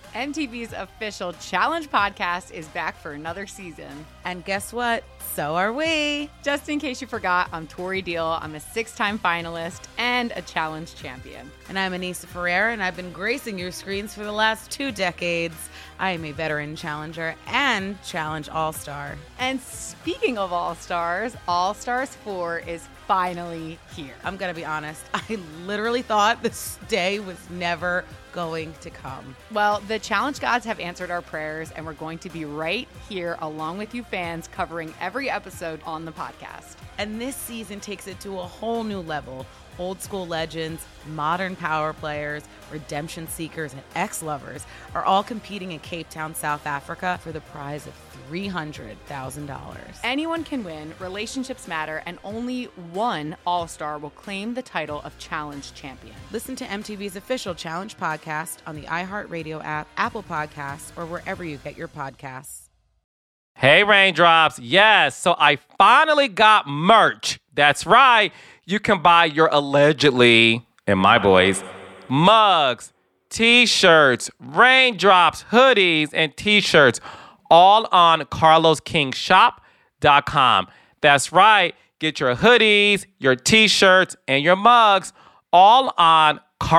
MTV's official Challenge podcast is back for another season. And guess what? So are we. Just in case you forgot, I'm Tori Deal. I'm a 6-time finalist and a Challenge champion. And I'm Anissa Ferreira, and I've been gracing your screens for the last 2 decades. I am a veteran challenger and Challenge All-Star. And speaking of All-Stars, All-Stars 4 is finally here. I'm going to be honest. I literally thought this day was never going to come. Well, the Challenge gods have answered our prayers, and we're going to be right here along with you fans covering every episode on the podcast. And this season takes it to a whole new level. Old school legends, modern power players, redemption seekers, and ex-lovers are all competing in Cape Town, South Africa for the prize of $300,000. Anyone can win, relationships matter, and only one All-Star will claim the title of Challenge champion. Listen to MTV's official Challenge podcast on the iHeartRadio app, Apple Podcasts, or wherever you get your podcasts. Hey, Raindrops. Yes, so I finally got merch. That's right. You can buy your allegedly, in my voice, mugs, t-shirts, raindrops, hoodies, and t-shirts, all on carloskingsshop.com. That's right. Get your hoodies, your t-shirts, and your mugs all on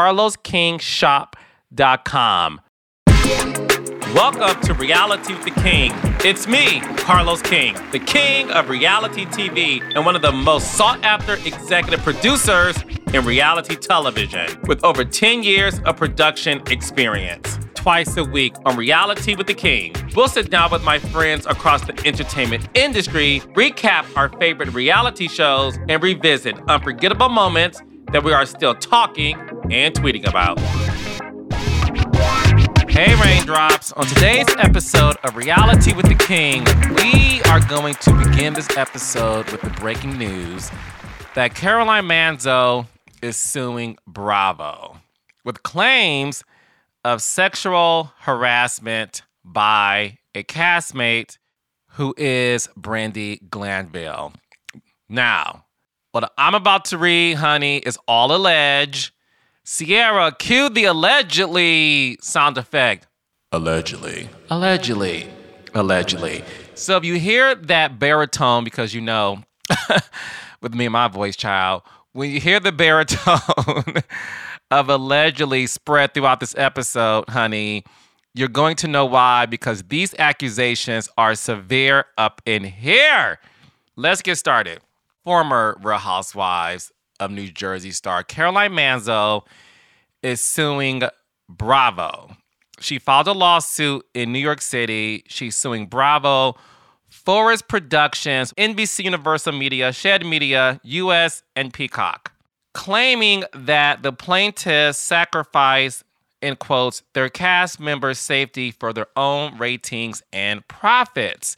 carloskingsshop.com. Welcome to Reality with the King. It's me, Carlos King, the king of reality TV and one of the most sought-after executive producers in reality television with over 10 years of production experience. Twice a week on Reality with the King, we'll sit down with my friends across the entertainment industry, recap our favorite reality shows, and revisit unforgettable moments that we are still talking and tweeting about. Hey, Raindrops. On today's episode of Reality with the King, we are going to begin this episode with the breaking news that Caroline Manzo is suing Bravo with claims of sexual harassment by a castmate who is Brandi Glanville. Now, what I'm about to read, honey, is all alleged. Sierra, cue the allegedly sound effect. Allegedly. So if you hear that baritone, because you know, with me and my voice, child, when you hear the baritone of allegedly spread throughout this episode, honey, you're going to know why, because these accusations are severe up in here. Let's get started. Former Real Housewives of New Jersey star Caroline Manzo is suing Bravo. She filed a lawsuit in New York City. She's suing Bravo, Forest Productions, NBC Universal Media, Shed Media, US, and Peacock, claiming that the plaintiffs sacrificed, in quotes, their cast members' safety for their own ratings and profits.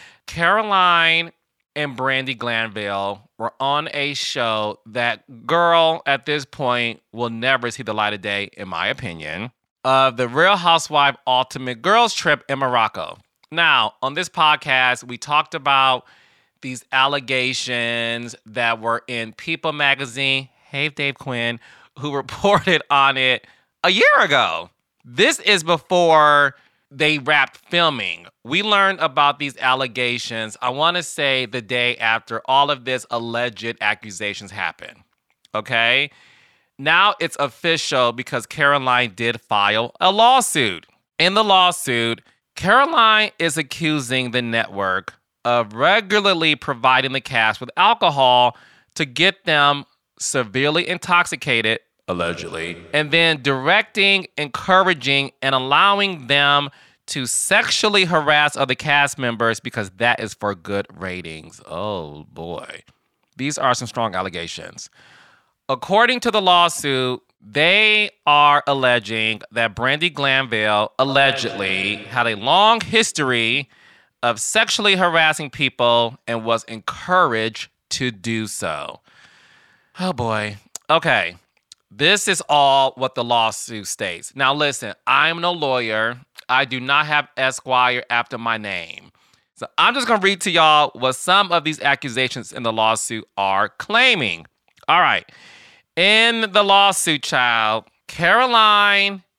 Caroline and Brandi Glanville were on a show that, girl, at this point, will never see the light of day, in my opinion, of the Real Housewife Ultimate Girls Trip in Morocco. Now, on this podcast, we talked about these allegations that were in People magazine, hey, Dave Quinn, who reported on it a year ago. This is before they wrapped filming. We learned about these allegations, I want to say the day after all of this alleged accusations happened. Okay? Now it's official because Caroline did file a lawsuit. In the lawsuit, Caroline is accusing the network of regularly providing the cast with alcohol to get them severely intoxicated, allegedly, and then directing, encouraging, and allowing them to sexually harass other cast members because that is for good ratings. Oh, boy. These are some strong allegations. According to the lawsuit, they are alleging that Brandi Glanville allegedly had a long history of sexually harassing people and was encouraged to do so. Oh, boy. Okay. This is all what the lawsuit states. Now, listen, I'm no lawyer. I do not have Esquire after my name. So I'm just going to read to y'all what some of these accusations in the lawsuit are claiming. All right. In the lawsuit, child, Caroline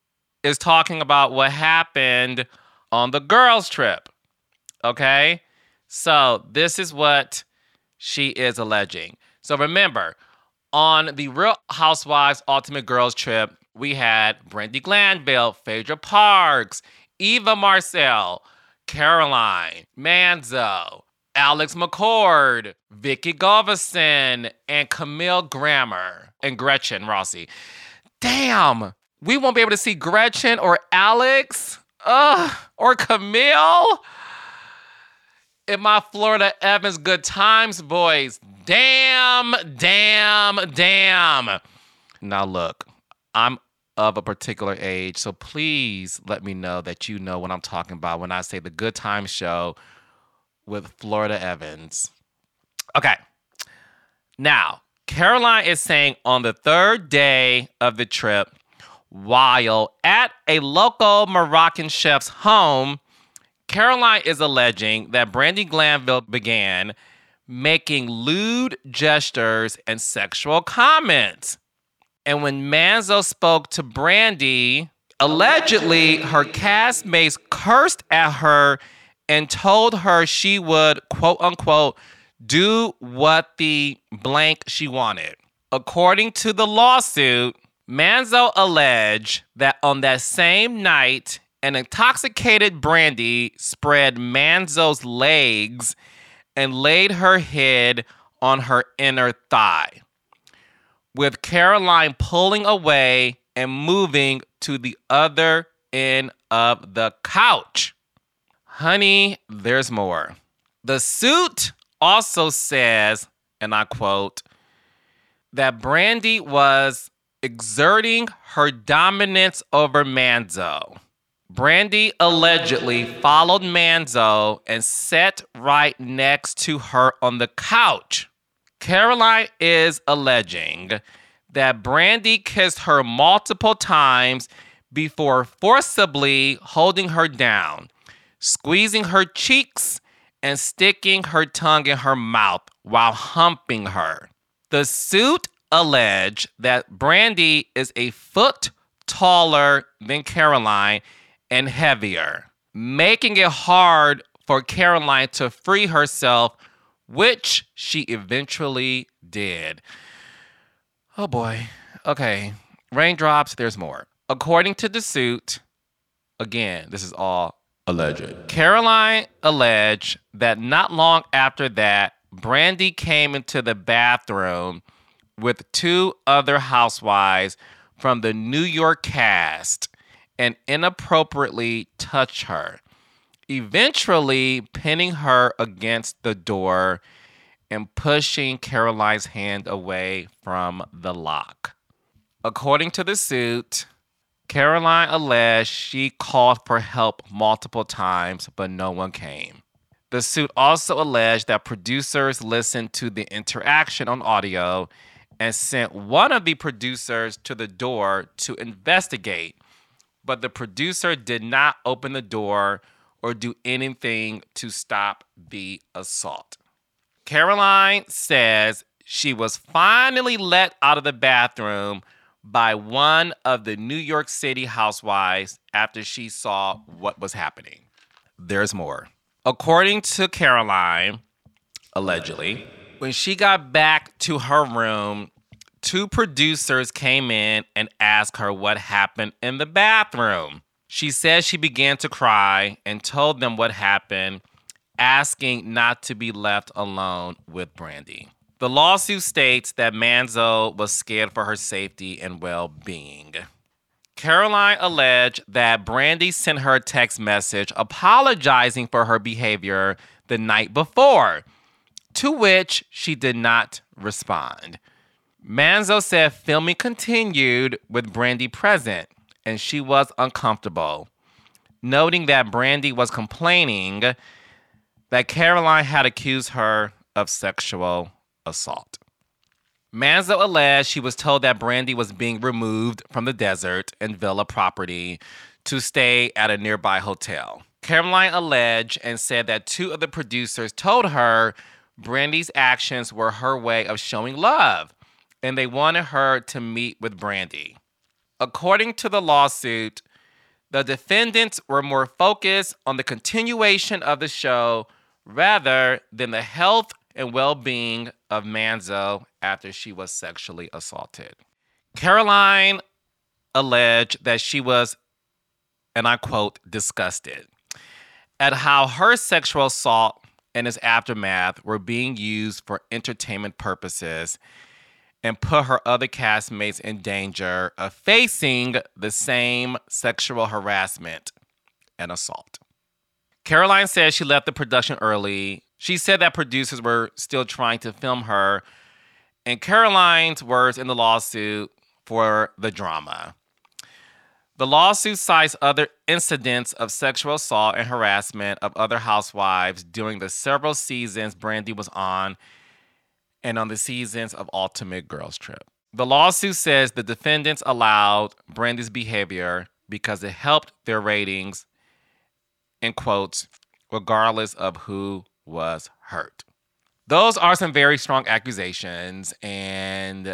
is talking about what happened on the girls' trip. Okay? So this is what she is alleging. So remember, on the Real Housewives Ultimate Girls Trip, we had Brandi Glanville, Phaedra Parks, Eva Marcel, Caroline, Manzo, Alex McCord, Vicky Galveston, and Camille Grammer, and Gretchen Rossi. Damn, we won't be able to see Gretchen or Alex, or Camille in my Florida Evans Good Times boys. Damn. Now look, I'm of a particular age, so please let me know that you know what I'm talking about when I say the Good Times show with Florida Evans. Okay. Now, Caroline is saying on the third day of the trip, while at a local Moroccan chef's home, Caroline is alleging that Brandi Glanville began making lewd gestures and sexual comments. And when Manzo spoke to Brandi, allegedly her castmates cursed at her and told her she would, quote unquote, do what the blank she wanted. According to the lawsuit, Manzo alleged that on that same night, an intoxicated Brandi spread Manzo's legs and laid her head on her inner thigh, with Caroline pulling away and moving to the other end of the couch. Honey, there's more. The suit also says, and I quote, that Brandi was exerting her dominance over Manzo. Brandi allegedly followed Manzo and sat right next to her on the couch. Caroline is alleging that Brandi kissed her multiple times before forcibly holding her down, squeezing her cheeks, and sticking her tongue in her mouth while humping her. The suit alleged that Brandi is a foot taller than Caroline and heavier, making it hard for Caroline to free herself, which she eventually did. Oh boy. Okay. Raindrops, there's more. According to the suit, again, this is all alleged. Caroline alleged that not long after that, Brandi came into the bathroom with two other housewives from the New York cast and inappropriately touched her, eventually pinning her against the door and pushing Caroline's hand away from the lock. According to the suit, Caroline alleged she called for help multiple times, but no one came. The suit also alleged that producers listened to the interaction on audio and sent one of the producers to the door to investigate, but the producer did not open the door or do anything to stop the assault. Caroline says she was finally let out of the bathroom by one of the New York City housewives after she saw what was happening. There's more. According to Caroline, allegedly, when she got back to her room, two producers came in and asked her what happened in the bathroom. She says she began to cry and told them what happened, asking not to be left alone with Brandi. The lawsuit states that Manzo was scared for her safety and well-being. Caroline alleged that Brandi sent her a text message apologizing for her behavior the night before, to which she did not respond. Manzo said filming continued with Brandi present, and she was uncomfortable, noting that Brandi was complaining that Caroline had accused her of sexual assault. Manzo alleged she was told that Brandi was being removed from the desert and villa property to stay at a nearby hotel. Caroline alleged and said that two of the producers told her Brandi's actions were her way of showing love, and they wanted her to meet with Brandi. According to the lawsuit, The defendants were more focused on the continuation of the show rather than the health and well-being of Manzo after she was sexually assaulted. Caroline alleged that she was, and I quote, disgusted at how her sexual assault and its aftermath were being used for entertainment purposes and put her other castmates in danger of facing the same sexual harassment and assault. Caroline said she left the production early. She said that producers were still trying to film her, and Caroline's words in the lawsuit for the drama. The lawsuit cites other incidents of sexual assault and harassment of other housewives during the several seasons Brandi was on and on the seasons of Ultimate Girls Trip. The lawsuit says the defendants allowed Brandi's behavior because it helped their ratings, in quotes, regardless of who was hurt. Those are some very strong accusations, and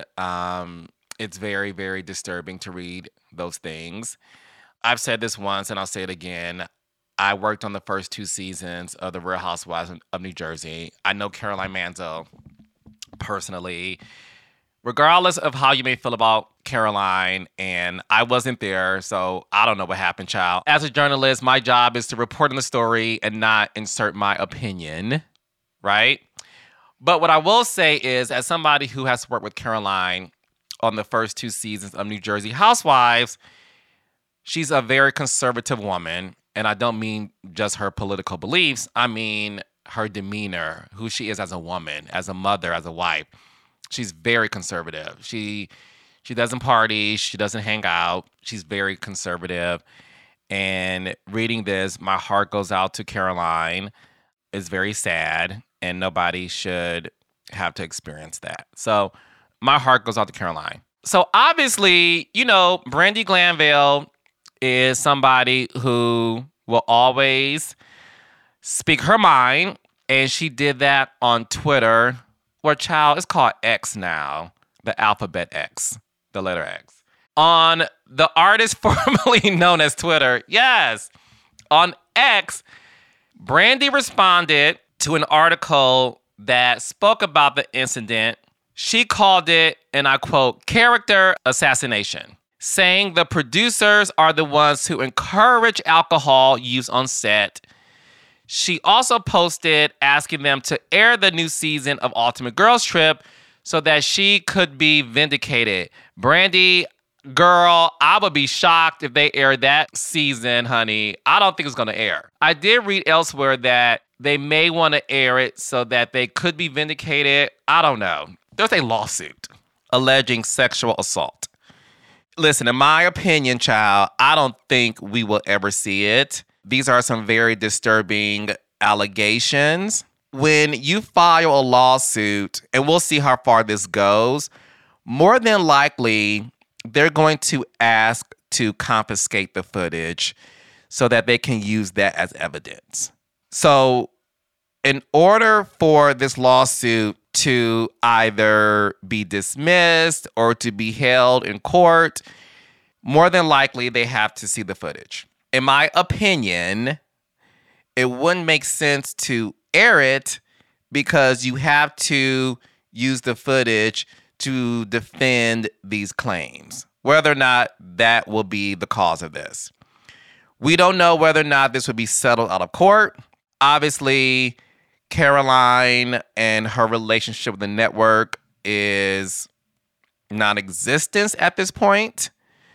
it's very, very disturbing to read those things. I've said this once, and I'll say it again. I worked on the first 2 seasons of The Real Housewives of New Jersey. I know Caroline Manzo personally. Regardless of how you may feel about Caroline, and I wasn't there, so I don't know what happened, child. As a journalist, my job is to report on the story and not insert my opinion, right? But what I will say is, as somebody who has worked with Caroline on the first 2 seasons of New Jersey Housewives, she's a very conservative woman, and I don't mean just her political beliefs. I mean her demeanor, who she is as a woman, as a mother, as a wife. She's very conservative. She doesn't party. She doesn't hang out. She's very conservative. And reading this, my heart goes out to Caroline. It's very sad, and nobody should have to experience that. So my heart goes out to Caroline. So obviously, you know, Brandi Glanville is somebody who will always speak her mind, and she did that on Twitter. Well, child, it's called X now, the alphabet X, the letter X. On the artist formerly known as Twitter, yes, on X, Brandi responded to an article that spoke about the incident. She called it, and I quote, character assassination, saying the producers are the ones who encourage alcohol use on set. She also posted asking them to air the new season of Ultimate Girls Trip so that she could be vindicated. Brandi, girl, I would be shocked if they aired that season, honey. I don't think it's going to air. I did read elsewhere that they may want to air it so that they could be vindicated. I don't know. There's a lawsuit alleging sexual assault. Listen, in my opinion, child, I don't think we will ever see it. These are some very disturbing allegations. When you file a lawsuit, and we'll see how far this goes, more than likely, they're going to ask to confiscate the footage so that they can use that as evidence. So in order for this lawsuit to either be dismissed or to be held in court, more than likely, they have to see the footage. In my opinion, it wouldn't make sense to air it because you have to use the footage to defend these claims, whether or not that will be the cause of this. We don't know whether or not this would be settled out of court. Obviously, Caroline and her relationship with the network is non-existent at this point.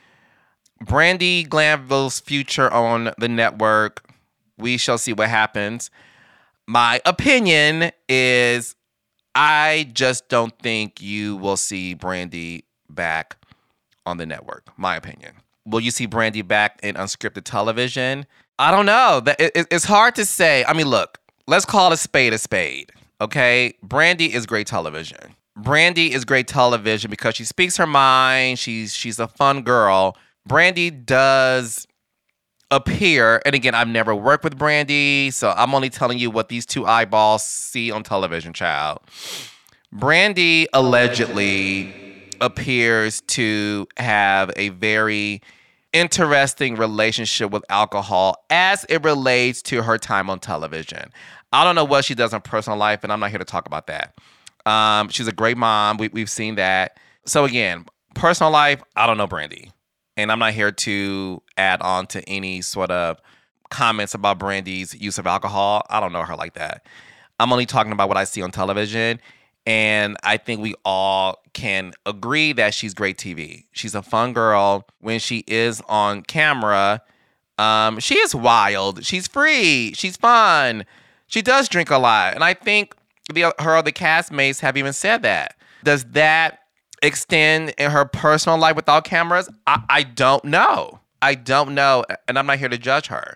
Brandi Glanville's future on the network, we shall see what happens. My opinion is I just don't think you will see Brandi back on the network. My opinion. Will you see Brandi back in unscripted television? I don't know. It's hard to say. I mean, look, let's call a spade, okay? Brandi is great television. Brandi is great television because she speaks her mind. She's a fun girl. Brandi does appear, and again, I've never worked with Brandi, so I'm only telling you what these 2 eyeballs see on television, child. Brandi allegedly appears to have a very interesting relationship with alcohol as it relates to her time on television. I don't know what she does in personal life, and I'm not here to talk about that. She's a great mom. We've seen that. So again, personal life, I don't know Brandy. And I'm not here to add on to any sort of comments about Brandy's use of alcohol. I don't know her like that. I'm only talking about what I see on television. And I think we all can agree that she's great TV. She's a fun girl. When she is on camera, she is wild. She's free. She's fun. She does drink a lot. And I think her other castmates have even said that. Does that extend in her personal life without cameras? I don't know. I don't know. And I'm not here to judge her.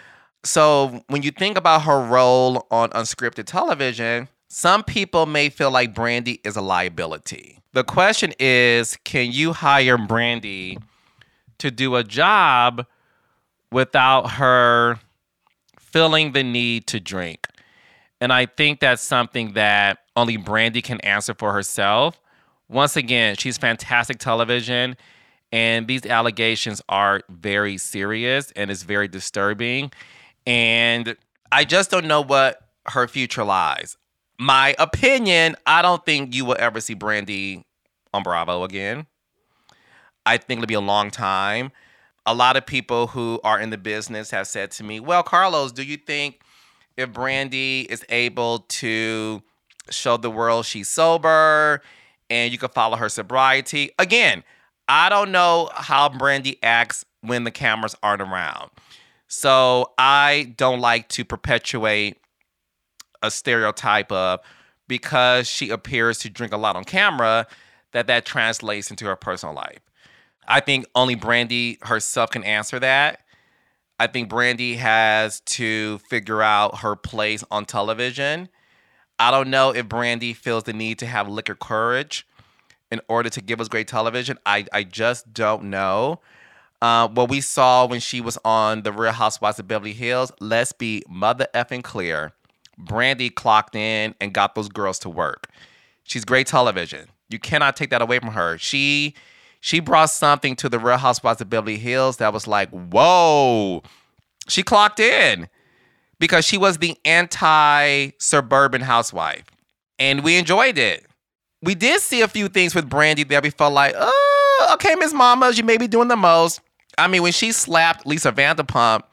So when you think about her role on unscripted television, some people may feel like Brandy is a liability. The question is, can you hire Brandy to do a job without her feeling the need to drink? And I think that's something that only Brandy can answer for herself. Once again, she's fantastic television, and these allegations are very serious and it's very disturbing. And I just don't know what her future lies. My opinion, I don't think you will ever see Brandy on Bravo again. I think it'll be a long time. A lot of people who are in the business have said to me, well, Carlos, do you think if Brandy is able to show the world she's sober and you can follow her sobriety? Again, I don't know how Brandy acts when the cameras aren't around. So I don't like to perpetuate a stereotype of because she appears to drink a lot on camera, that translates into her personal life. I think only Brandy herself can answer that. I think Brandy has to figure out her place on television. I don't know if Brandy feels the need to have liquor courage in order to give us great television. I just don't know. What we saw when she was on The Real Housewives of Beverly Hills, let's be mother effing clear. Brandy clocked in and got those girls to work. She's great television. You cannot take that away from her. She brought something to The Real Housewives of Beverly Hills that was like, whoa. She clocked in because she was the anti-suburban housewife. And we enjoyed it. We did see a few things with Brandy that we felt like, oh, okay, Miss Mama, you may be doing the most. I mean, when she slapped Lisa Vanderpump,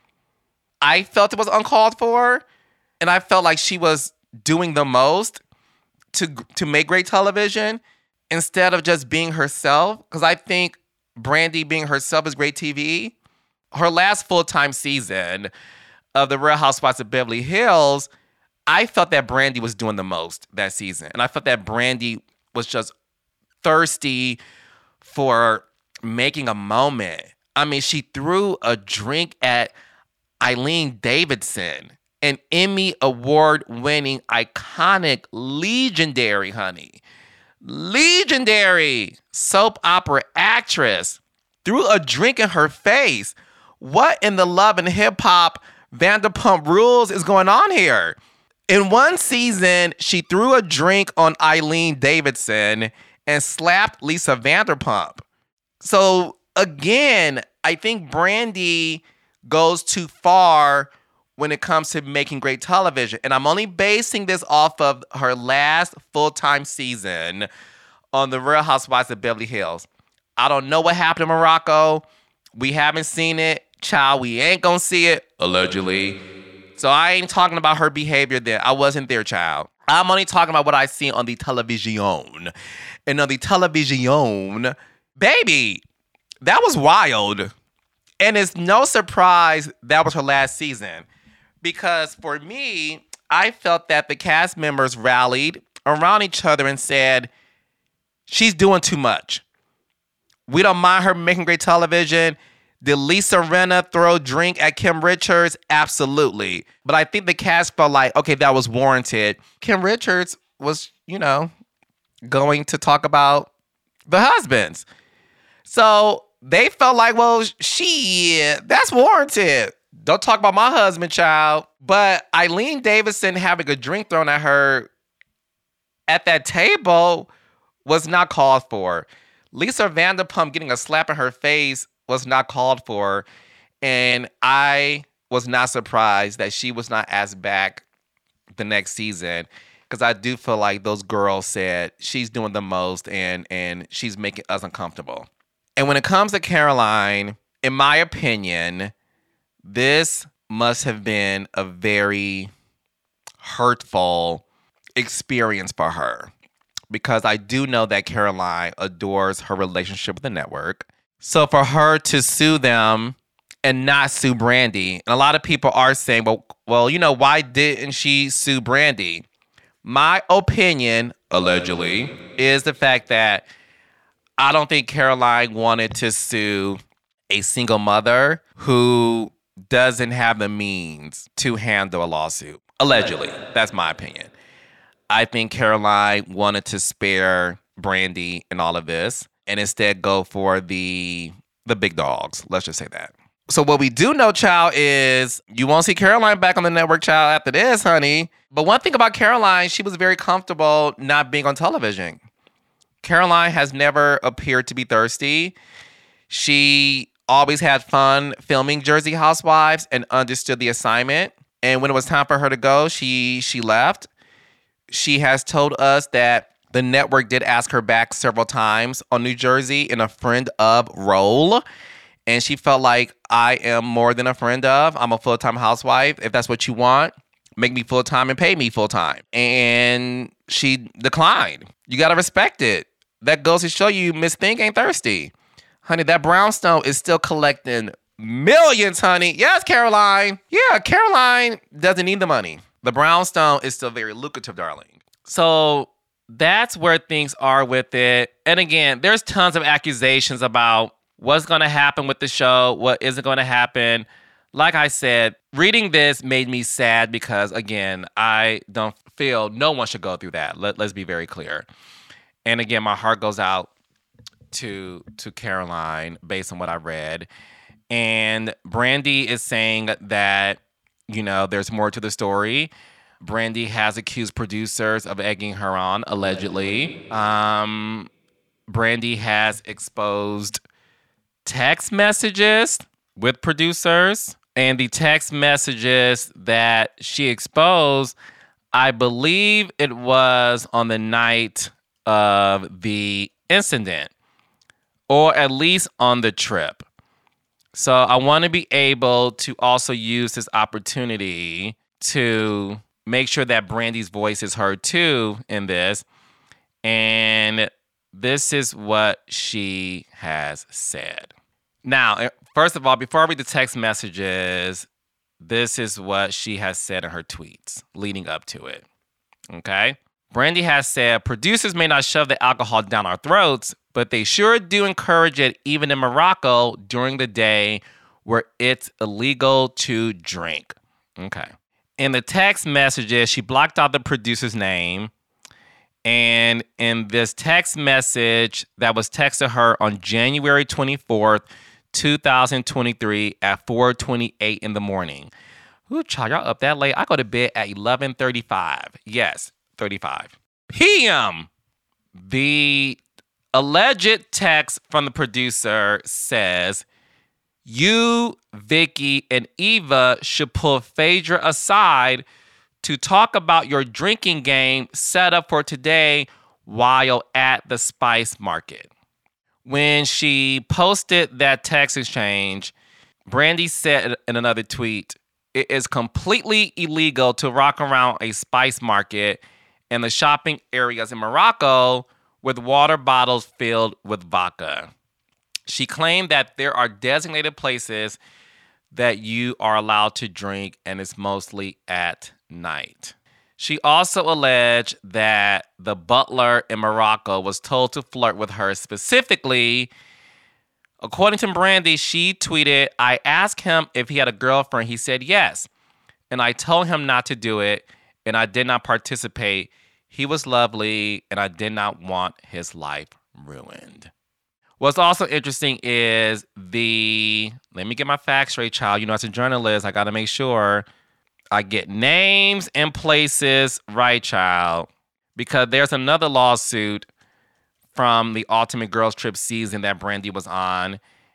I felt it was uncalled for. And I felt like she was doing the most to make great television instead of just being herself. Because I think Brandy being herself is great TV. Her last full-time season of The Real Housewives of Beverly Hills, I felt that Brandy was doing the most that season. And I felt that Brandy was just thirsty for making a moment. I mean, she threw a drink at Eileen Davidson, an Emmy award-winning, iconic, legendary soap opera actress, threw a drink in her face. What in the Love and Hip Hop Vanderpump Rules is going on here? In one season, she threw a drink on Eileen Davidson and slapped Lisa Vanderpump. So again, I think Brandy goes too far when it comes to making great television. And I'm only basing this off of her last full-time season on The Real Housewives of Beverly Hills. I don't know what happened in Morocco. We haven't seen it. Child, we ain't gonna see it, allegedly. So I ain't talking about her behavior there. I wasn't there, child. I'm only talking about what I see on the television. And on the television, baby, that was wild. And it's no surprise that was her last season. Because for me, I felt that the cast members rallied around each other and said, she's doing too much. We don't mind her making great television. Did Lisa Rinna throw a drink at Kim Richards? Absolutely. But I think the cast felt like, okay, that was warranted. Kim Richards was, going to talk about the husbands. So they felt like, well, that's warranted. Don't talk about my husband, child. But Eileen Davidson having a drink thrown at her at that table was not called for. Lisa Vanderpump getting a slap in her face was not called for. And I was not surprised that she was not asked back the next season, because I do feel like those girls said she's doing the most and she's making us uncomfortable. And when it comes to Caroline, in my opinion, this must have been a very hurtful experience for her, because I do know that Caroline adores her relationship with the network. So for her to sue them and not sue Brandi, and a lot of people are saying, well, you know, why didn't she sue Brandi? My opinion, allegedly, is the fact that I don't think Caroline wanted to sue a single mother who doesn't have the means to handle a lawsuit. Allegedly. That's my opinion. I think Caroline wanted to spare Brandi in all of this and instead go for the big dogs. Let's just say that. So what we do know, child, is you won't see Caroline back on the network, child, after this, honey. But one thing about Caroline, she was very comfortable not being on television. Caroline has never appeared to be thirsty. She always had fun filming Jersey Housewives and understood the assignment. And when it was time for her to go, she left. She has told us that the network did ask her back several times on New Jersey in a friend of role. And she felt like, I am more than a friend of. I'm a full-time housewife. If that's what you want, make me full-time and pay me full-time. And she declined. You got to respect it. That goes to show you Miss Thing ain't thirsty. Honey, that brownstone is still collecting millions, honey. Yes, Caroline. Yeah, Caroline doesn't need the money. The brownstone is still very lucrative, darling. So that's where things are with it. And again, there's tons of accusations about what's going to happen with the show, what isn't going to happen. Like I said, reading this made me sad because, again, I don't feel no one should go through that. Let's be very clear. And again, my heart goes out to Caroline based on what I read. And Brandi is saying that, you know, there's more to the story. Brandi has accused producers of egging her on, allegedly. Brandi has exposed text messages with producers. And the text messages that she exposed, I believe it was on the night of the incident, or at least on the trip. So I want to be able to also use this opportunity to make sure that Brandi's voice is heard too in this. And this is what she has said. Now, first of all, before I read the text messages, this is what she has said in her tweets leading up to it. Okay? Brandi has said, producers may not shove the alcohol down our throats, but they sure do encourage it even in Morocco during the day where it's illegal to drink. Okay. In the text messages, she blocked out the producer's name. And in this text message that was texted her on January 24th, 2023 at 4:28 in the morning. Ooh, child, y'all up that late? I go to bed at 11:35. Yes, 35 p.m. The alleged text from the producer says, you, Vicky, and Eva should pull Phaedra aside to talk about your drinking game set up for today while at the Spice Market. When she posted that text exchange, Brandi said in another tweet, it is completely illegal to rock around a Spice Market and the shopping areas in Morocco with water bottles filled with vodka. She claimed that there are designated places that you are allowed to drink, and it's mostly at night. She also alleged that the butler in Morocco was told to flirt with her specifically. According to Brandi, she tweeted, I asked him if he had a girlfriend. He said yes. And I told him not to do it, and I did not participate. He was lovely, and I did not want his life ruined. What's also interesting is let me get my facts straight, child. You know, as a journalist, I got to make sure I get names and places right, child. Because there's another lawsuit from the Ultimate Girls Trip season that Brandi was on.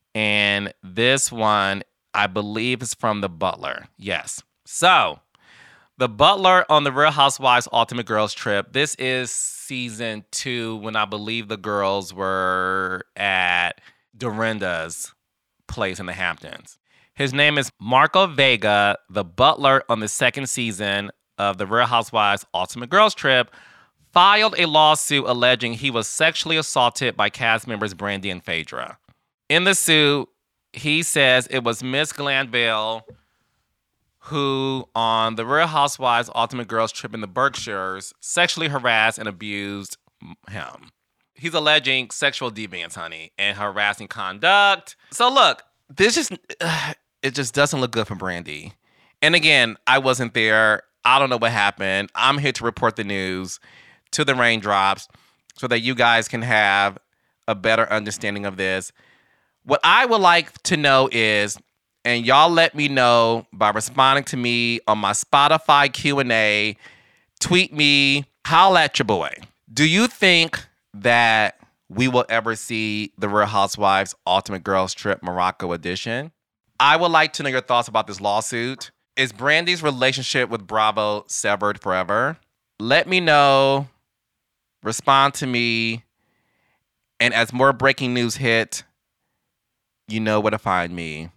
And this one, I believe, is from The Butler. Yes. So, The Butler on the Real Housewives Ultimate Girls Trip. This is season 2 when I believe the girls were at Dorinda's place in the Hamptons. His name is Marco Vega, the butler on the second season of the Real Housewives Ultimate Girls Trip, filed a lawsuit alleging he was sexually assaulted by cast members Brandy and Phaedra. In the suit, he says it was Miss Glanville who, on the Real Housewives Ultimate Girls Trip in the Berkshires, sexually harassed and abused him. He's alleging sexual deviance, honey, and harassing conduct. So look, this just, it just doesn't look good for Brandy. And again, I wasn't there. I don't know what happened. I'm here to report the news to the Raindrops so that you guys can have a better understanding of this. What I would like to know is, and y'all let me know by responding to me on my Spotify Q&A, tweet me, holla at your boy. Do you think that we will ever see the Real Housewives Ultimate Girls Trip Morocco edition? I would like to know your thoughts about this lawsuit. Is Brandy's relationship with Bravo severed forever? Let me know. Respond to me. And as more breaking news hit, you know where to find me.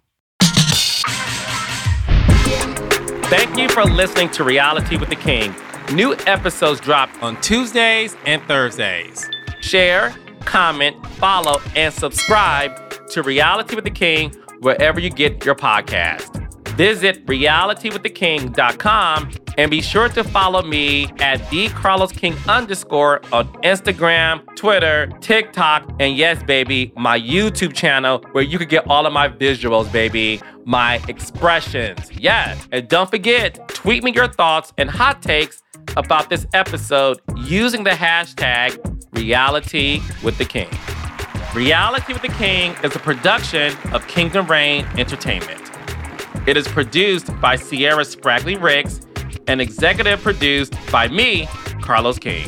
Thank you for listening to Reality with the King. New episodes drop on Tuesdays and Thursdays. Share, comment, follow, and subscribe to Reality with the King wherever you get your podcast. Visit realitywiththeking.com and be sure to follow me at @TheCarlosKing_ on Instagram, Twitter, TikTok, and yes, baby, my YouTube channel where you can get all of my visuals, baby, my expressions. Yes. And don't forget, tweet me your thoughts and hot takes about this episode using the hashtag #RealityWithTheKing. Reality with the King is a production of Kingdom Reign Entertainment. It is produced by Sierra Spragley Ricks and executive produced by me, Carlos King.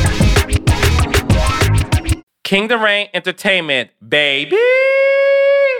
Kingdom Reign Entertainment, baby!